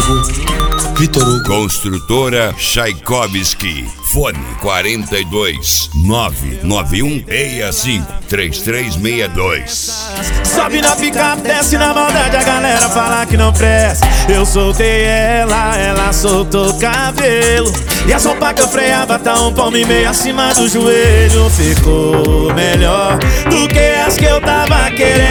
Hugo, Vitor Hugo. Construtora Tchaikovsky. Fone 42 991 65 3362. Sobe na picape, desce na maldade, a galera fala que não presta. Eu soltei ela soltou o cabelo. E a sopa que eu freava tá um palmo e meio acima do joelho. Ficou melhor do que as que eu tava querendo.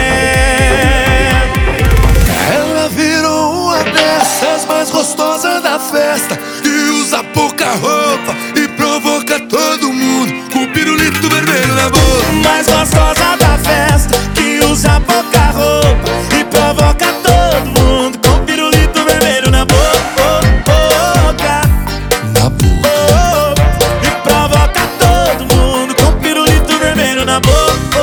Ela virou uma dessas mais gostosas da festa, que usa pouca roupa e provoca todo mundo com o pirulito vermelho na boca. Mais gostosa da festa, que usa pouca roupa e provoca todo mundo com pirulito vermelho na boca. Na boca. E provoca todo mundo com pirulito vermelho na boca.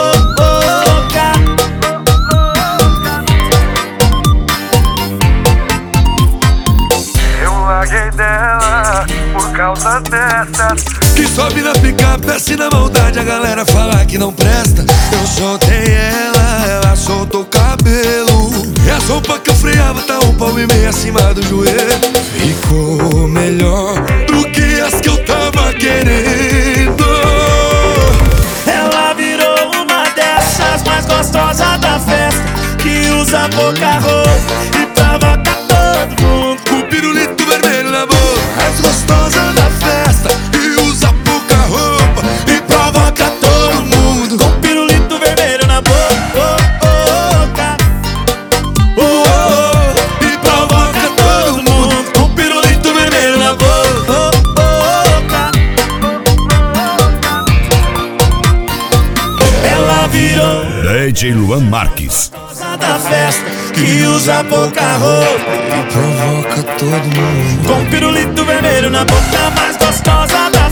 Eu larguei dela por causa dessas Que sobe na picape, desce na maldade, a galera fala que não presta. Eu soltei ela soltou o cabelo. E a sopa que eu freava tá um palmo e meio acima do joelho. Ficou melhor do que as que eu tava querendo. Ela virou uma dessas mais gostosas da festa, que usa pouca roupa e provoca todo mundo Com o pirulito vermelho na boca. Mais gostosa da festa, que usa pouca roupa e provoca todo mundo com pirulito vermelho na boca. e provoca todo mundo Com pirulito vermelho na boca. Ela virou DJ Luan Marques. da festa, que usa pouca roupa e provoca todo mundo. com pirulito vermelho na boca. Mais gostosa da